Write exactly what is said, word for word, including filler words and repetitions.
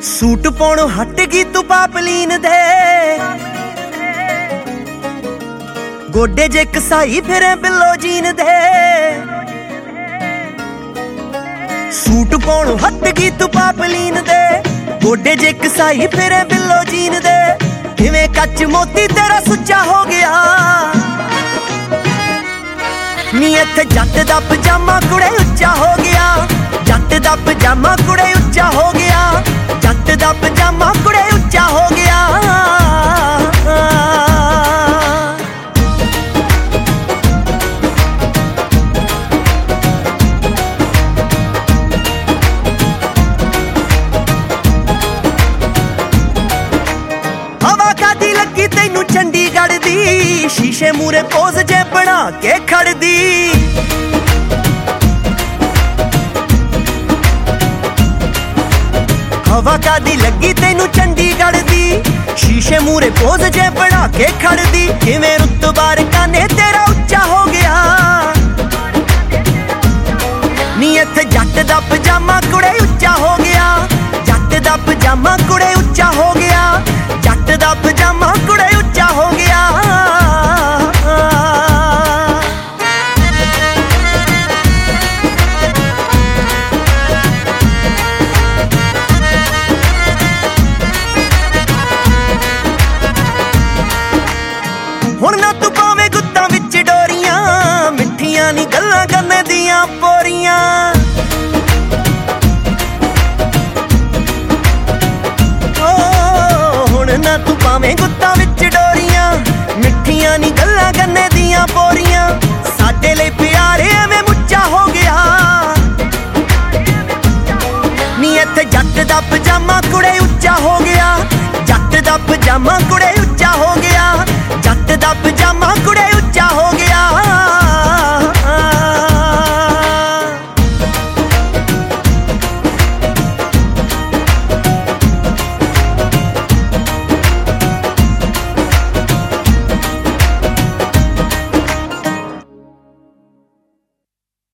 Suit पाउणों हट गई तू पापलीन दे, गोडे जे कसाई फिरे बिलो जीन दे। सूट पाउणों हट गई तू पापलीन दे, गोडे जे कसाई फिरे बिलो जीन दे। किवें कच मोती तेरा सुच्चा हो गया नी, इत्थे जट दा पजामा कुड़े उच्चा हो गया। जट दा पजामा कुड़े उच्चा हो गया, जट दा पजामा कुड़े उच्चा हो गया। हवा कादी लगी तैनू चंडीगढ़ दी, शीशे मूरे पोज जे बना के खड़दी। हवा कादी लगी तैनू चंडीगढ़ दी, शीशे मूरे पोज जे बना के खड़दी। किवें रुतबार काने तेरा उच्चा हो गया नी, इत्थे जट दा पजामा कुड़े उच्चा हो गया। जट दा पजामा कुड़े उच्चा हो गया, जट दा पजामा कुड़े उच्चा हो गया। हुण ना तू पावे गुत्तां विच डोरियां, मिठियां नी गल्लां गन्ने दियां पोरियां। ओ हुण ना तू पावे गुत्तां विच डोरियां, मिठियां नी गल्लां गन्ने दियां पोरियां। साडे लई प्यारे एवें मुच्चा हो गया नी, इत्थे जट दा पजामा कुड़े उच्चा हो गया। जट दा पजामा कुड़े